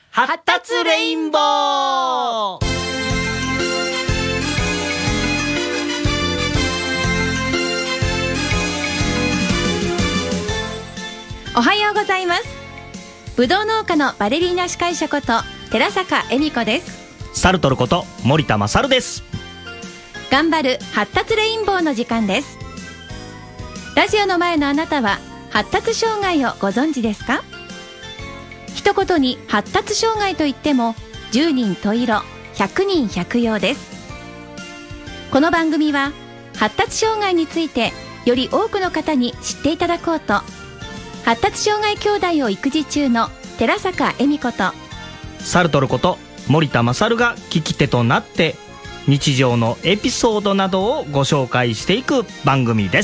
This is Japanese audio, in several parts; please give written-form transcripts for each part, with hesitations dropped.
発達レインボー。 おはようございます。ぶどう農家のバレリーナ司会者こと寺坂恵美子です。 サルトルこと森田勝です。 頑張る発達レインボーの時間です。ラジオの前のあなたは発達障害をご存知ですか？一言に発達障害といっても10人十色100人百様です。この番組は発達障害についてより多くの方に知っていただこうと、発達障害兄弟を育児中の寺坂恵美子とサルトルこと森田勝が聞き手となって日常のエピソードなどをご紹介していく番組です。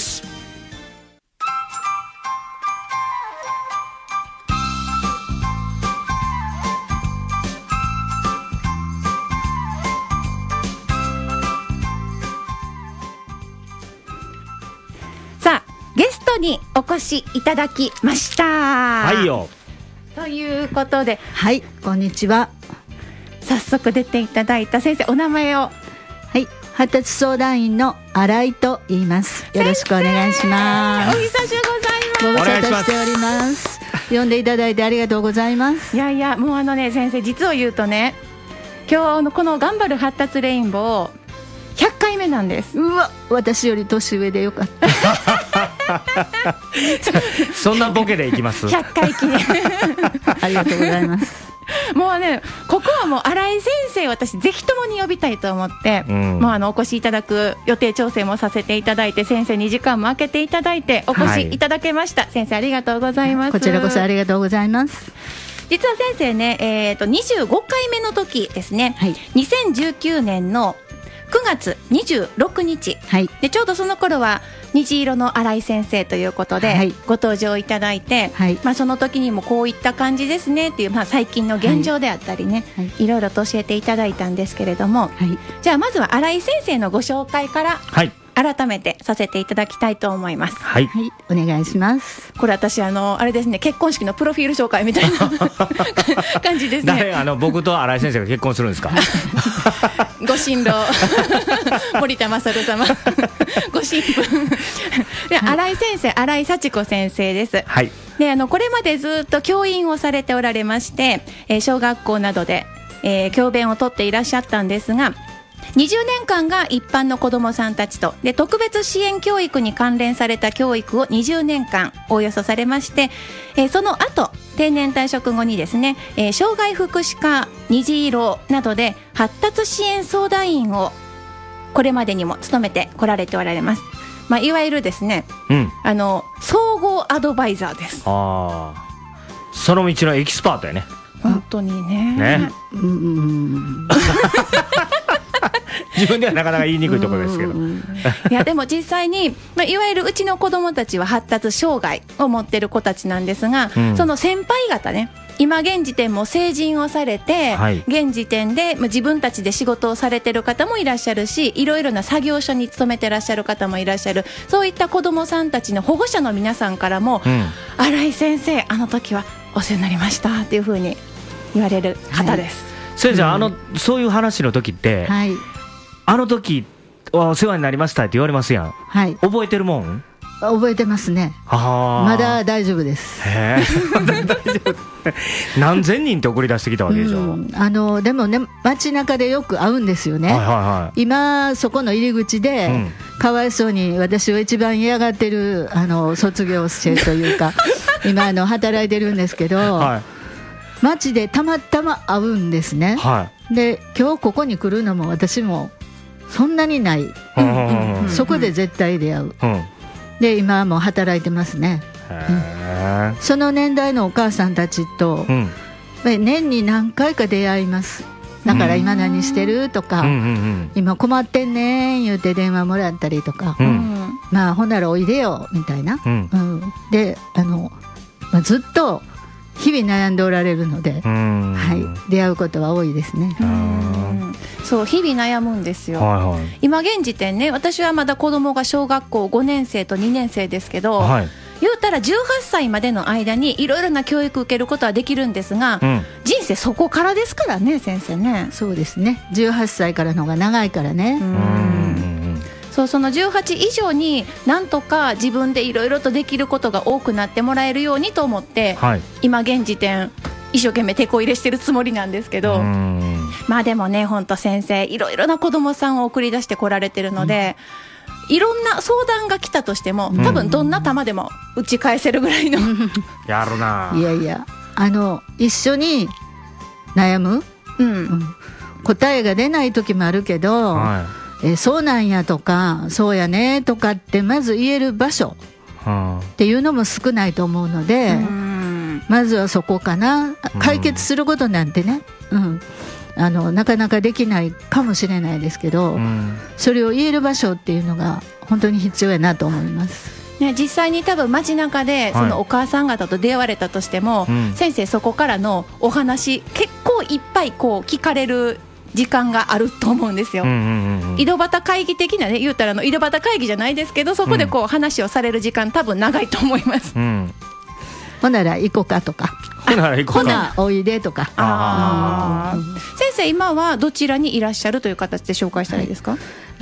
さあ、ゲストにお越しいただきました。 はいよ。 ということで、 はい、こんにちは。 早速出ていただいた先生、お名前を。 はい、発達相談員の新井と言います。よろしくお願いします。 お久しゅうございます。 ご無沙汰しております。呼んでいただいてありがとうございます。 いやいや、もう先生、実を言うとね、今日のこの頑張る発達レインボー100回目なんです。 うわ、私より年上でよかったそんなボケでいきます 100回記念ありがとうございます。 もうね、ここはもう新井先生、私ぜひともに呼びたいと思って、もうお越しいただく予定調整もさせていただいて、先生に時間も空けていただいてお越しいただけました、はい、先生ありがとうございます。 こちらこそありがとうございます。 実は先生ね、25回目の時ですね、はい、2019年の9月26日、はい、でちょうどその頃は虹色の新井先生ということで、はい、ご登場いただいて、はい、その時にもこういった感じですねっていう、最近の現状であったりね、はい、いろいろと教えていただいたんですけれども、はい、じゃあまずは新井先生のご紹介から、はい、改めてさせていただきたいと思います。 はい、はい、お願いします。 これ私あれですね、結婚式のプロフィール紹介みたいな感じですね。 僕と新井先生が結婚するんですか？ ご新郎森田勝様ご新婦で、新井先生、新井幸子先生です。はい、でこれまでずっと教員をされておられまして、小学校などで、教鞭をとっていらっしゃったんですが、20年間が一般の子どもさんたちとで特別支援教育に関連された教育を20年間おおよそされまして、その後定年退職後にですね、障害福祉課、虹色などで発達支援相談員をこれまでにも務めてこられておられます。いわゆるですね、総合アドバイザーです。 あ、その道のエキスパートやね。 本当に ね自分ではなかなか言いにくいところですけどいやでも実際に、いわゆるうちの子どもたちは発達障害を持っている子たちなんですが、その先輩方ね、今現時点も成人をされて、はい、現時点で自分たちで仕事をされている方もいらっしゃるし、いろいろな作業所に勤めてらっしゃる方もいらっしゃる。そういった子どもさんたちの保護者の皆さんからも、新井先生あの時はお世話になりましたっていうふうに言われる方です。 はい、先生、そういう話の時って、はい、あの時お世話になりましたって言われますやん、はい、覚えてるもん？ 覚えてますね。まだ大丈夫です。 まだ大丈夫何千人って送り出してきたわけでしょ。 でもね、街中でよく会うんですよね。はいはいはい、今そこの入り口で、かわいそうに私を一番嫌がってる卒業生というか今働いてるんですけど、はい、街でたまたま会うんですね。はい、で今日ここに来るのも私もそんなにない、そこで絶対出会う、で今はもう働いてますね。その年代のお母さんたちと、年に何回か出会います。だから今何してるとか、今困ってんねん言うて電話もらったりとか、ほんならおいでよみたいな、でずっと日々悩んでおられるので、はい、出会うことは多いですね。 そう、日々悩むんですよ。はいはい、今現時点ね、私はまだ子供が小学校5年生と2年生ですけど、はい、 言うたら18歳までの間にいろいろな教育を受けることはできるんですが、人生そこからですからね先生ね。 そうですね、18歳からの方が長いからね。 その18以上になんとか自分でいろいろとできることが多くなってもらえるようにと思って、今現時点一生懸命手こ入れしてるつもりなんですけど、まあでもね本当先生いろいろな子どもさんを送り出してこられてるので、いろんな相談が来たとしても多分どんな球でも打ち返せるぐらいのやるな。 いやいや、一緒に悩む、答えが出ない時もあるけど、そうなんやとかそうやねとかってまず言える場所っていうのも少ないと思うので、まずはそこかな。解決することなんてね、なかなかできないかもしれないですけど、それを言える場所っていうのが本当に必要やなと思います、 ね、実際に多分街中でそのお母さん方と出会われたとしても、先生そこからのお話結構いっぱいこう聞かれる時間があると思うんですよ。井戸端会議的なね、言うたら井戸端会議じゃないですけど、そこでこう話をされる時間多分長いと思います、 ほなら行こうかとか、ほなおいでとか。 先生今はどちらにいらっしゃるという形で紹介したらいいですか？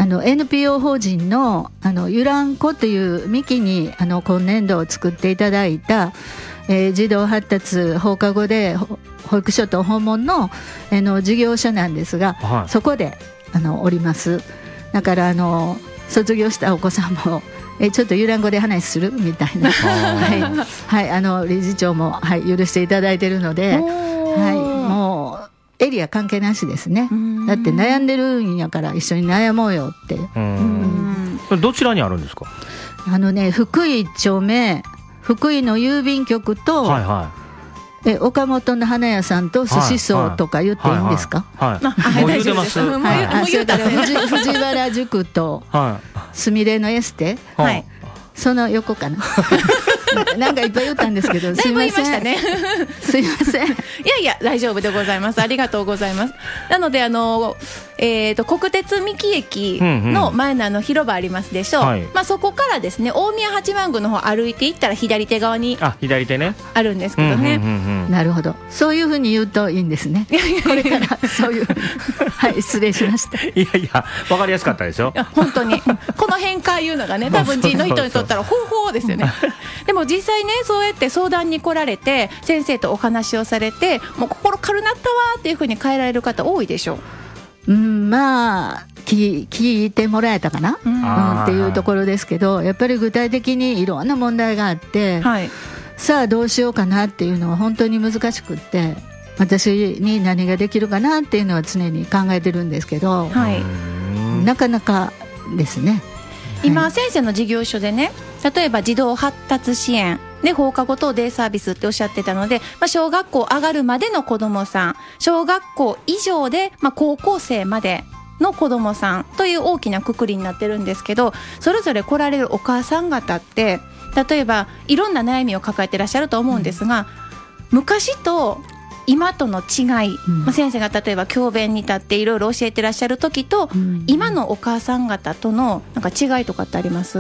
NPO 法人のゆらんこという幹に今年度を作っていただいた、児童発達放課後で保育所と訪問の、事業所なんですが、そこでおります。だから卒業したお子さんもちょっとゆらんこで話するみたいな理事長も、許していただいているので、もうエリア関係なしですね。だって悩んでるんやから一緒に悩もうよって。 どちらにあるんですか？ 福井1丁目、福井の郵便局と、岡本の花屋さんと寿司荘とか言っていいんですか？ もう言うてます。 それから藤原宿とすみれのエステ、その横かななんかいっぱい言ったんですけど、すいません。だいぶ言いましたねすいません。いや大丈夫でございます。ありがとうございます。なので国鉄三木駅の前の広場ありますでしょう、そこからですね大宮八幡宮の方歩いていったら左手側に左手ねあるんですけどね。 なるほど、そういうふうに言うといいんですね。これからそういう失礼しました。 いや分かりやすかったでしょ。 本当にこの辺から言うのがね、多分人の人にとったらほうほうですよねでも実際ねそうやって相談に来られて先生とお話をされて、もう心軽なったわっていうふうに変えられる方多いでしょう。 まあ聞いてもらえたかな、っていうところですけど、やっぱり具体的にいろんな問題があって、さあどうしようかなっていうのは本当に難しくって、私に何ができるかなっていうのは常に考えてるんですけど、なかなかですね。 今先生の事業所でね、例えば児童発達支援で放課後等デイサービスっておっしゃってたので、小学校上がるまでの子どもさん、小学校以上で、高校生までの子どもさんという大きな括りになってるんですけど、それぞれ来られるお母さん方って例えばいろんな悩みを抱えてらっしゃると思うんですが、昔と今との違い、先生が例えば教鞭に立っていろいろ教えてらっしゃる時と、今のお母さん方とのなんか違いとかってあります？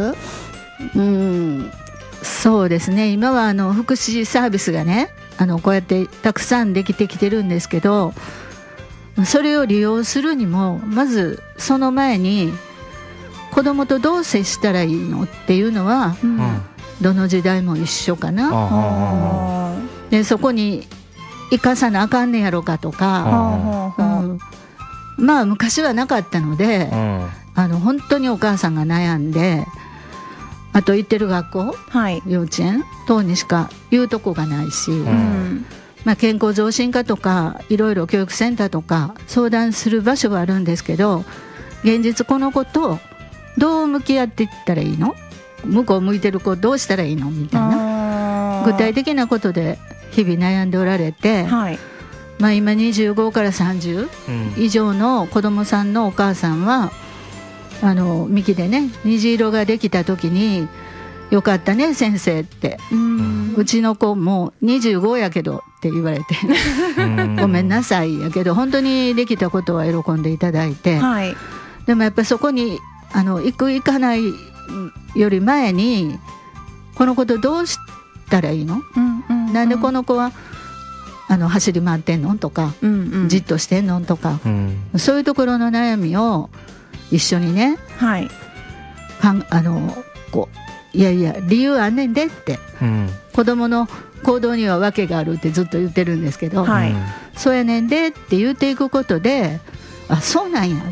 そうですね、今は福祉サービスがねこうやってたくさんできてきてるんですけど、それを利用するにもまずその前に子どもとどう接したらいいのっていうのは、どの時代も一緒かな。でそこに生かさなあかんねやろかとか、昔はなかったので、本当にお母さんが悩んで、あと行ってる学校、幼稚園等にしか言うとこがないし、健康増進課とかいろいろ教育センターとか相談する場所はあるんですけど、現実この子とどう向き合っていったらいいの、向こう向いてる子どうしたらいいのみたいな具体的なことで日々悩んでおられて、今25から30以上の子どもさんのお母さんは幹でね虹色ができた時によかったね先生って、うちの子もう25やけどって言われてごめんなさいやけど本当にできたことは喜んでいただいて、でもやっぱりそこに行く行かないより前にこの子とどうしたらいいの、なんでこの子は走り回ってんのとか、じっとしてんのとか、そういうところの悩みを一緒にね、こういやいや理由あんねんでって、子供の行動には訳があるってずっと言ってるんですけど、そうやねんでって言っていくことで、あ、そうなんやって、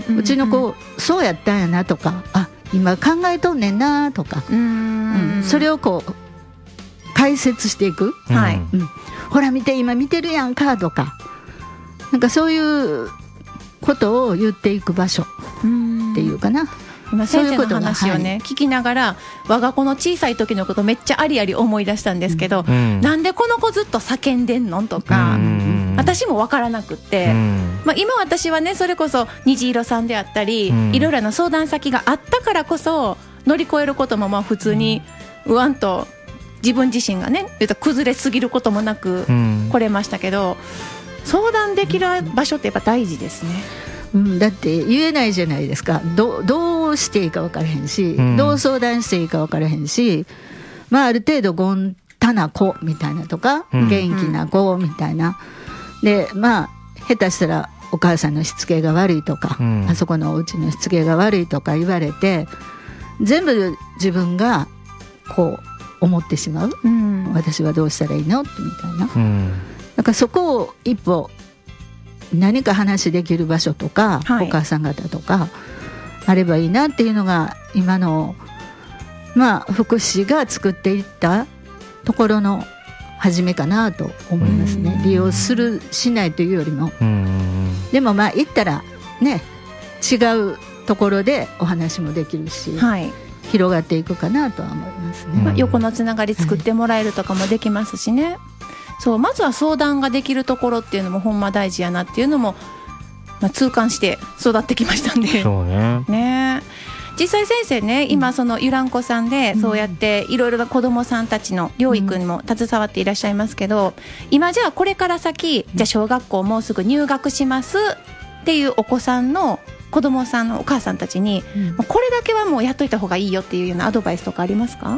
うちの子そうやったんやなとか、あ、今考えとんねんなとか、それをこう解説していく、ほら見て今見てるやんかとか、なんかそういうことを言っていく場所っていうかな。 今先生の話をね、聞きながら我が子の小さい時のことめっちゃありあり思い出したんですけど、なんでこの子ずっと叫んでんのとか、私も分からなくって、今私はね、それこそ虹色さんであったり、いろいろな相談先があったからこそ乗り越えることも普通にうわんと自分自身がね崩れすぎることもなく来れましたけど、相談できる場所ってやっぱ大事ですね。 だって言えないじゃないですか。どうしていいか分からへんし、どう相談していいか分からへんし、ある程度ゴンタな子みたいなとか、元気な子みたいなで、下手したらお母さんのしつけが悪いとか、あそこのお家のしつけが悪いとか言われて、全部自分がこう思ってしまう、私はどうしたらいいのみたいな、だからそこを一歩何か話できる場所とか、お母さん方とかあればいいなっていうのが今の福祉が作っていったところの初めかなと思いますね。利用するしないというよりも、でも行ったらね、違うところでお話もできるし、広がっていくかなとは思いますね。 横のつながり作ってもらえるとかもできますしね。そう、まずは相談ができるところっていうのもほんま大事やなっていうのも、痛感して育ってきましたんで。 そうね。 実際先生ね、今そのゆらんこさんでそうやっていろいろな子どもさんたちの療育にも携わっていらっしゃいますけど、今じゃあこれから先、じゃあ小学校もうすぐ入学しますっていうお子さんの子どもさんのお母さんたちに、これだけはもうやっといた方がいいよっていうようなアドバイスとかありますか？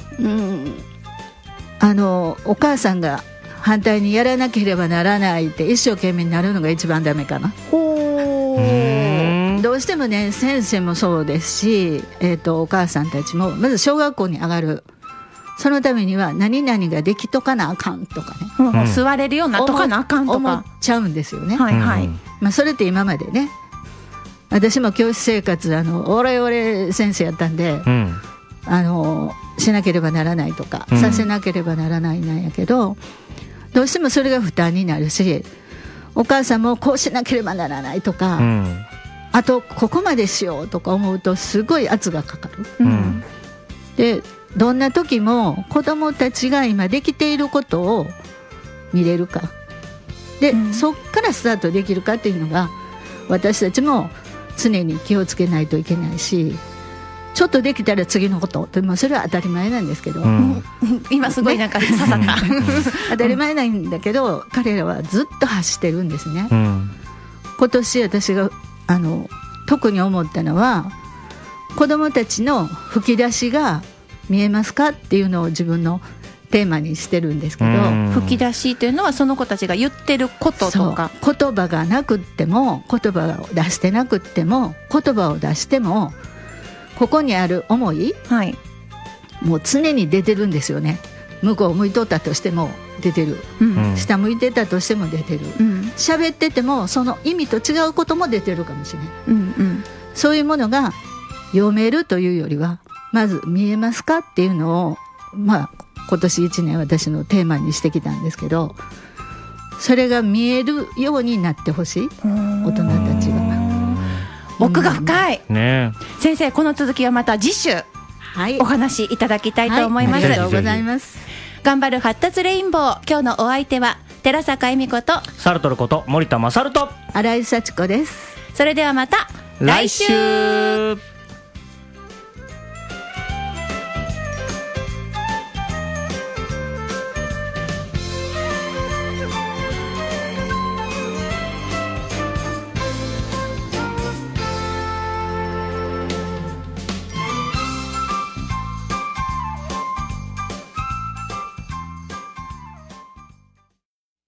お母さんが反対にやらなければならないって一生懸命になるのが一番ダメかな。どうしてもね、先生もそうですし、お母さんたちもまず小学校に上がる、そのためには何々ができとかなあかんとかね、 座れるようになっとかなあかんとか思っちゃうんですよね。それって今までね、私も教師生活俺先生やったんで、しなければならないとか、させなければならないなんやけど、どうしてもそれが負担になるし、お母さんもこうしなければならないとか、あとここまでしようとか思うとすごい圧がかかる、でどんな時も子どもたちが今できていることを見れるかで、そっからスタートできるかっていうのが私たちも常に気をつけないといけないし、ちょっとできたら次のことでもそれは当たり前なんですけど、 今すごいなんか刺さった当たり前なんだけど、彼らはずっと走ってるんですね。今年私が特に思ったのは、子どもたちの吹き出しが見えますかっていうのを自分のテーマにしてるんですけど、 吹き出しというのはその子たちが言ってることとか、 言葉がなくっても、言葉を出してなくっても、言葉を出してもここにある思い、もう常に出てるんですよね。向こう向いとったとしても出てる、下向いてたとしても出てる、喋っててもその意味と違うことも出てるかもしれない、そういうものが読めるというよりは、まず見えますかっていうのを、今年1年私のテーマにしてきたんですけど、それが見えるようになってほしい、大人たちが。 奥が深い、先生、この続きはまた次週、お話いただきたいと思います。 ありがとうございます。 頑張る発達レインボー、今日のお相手は寺坂恵美子とサルトルこと森田勝と新井幸子です。 それではまた来週。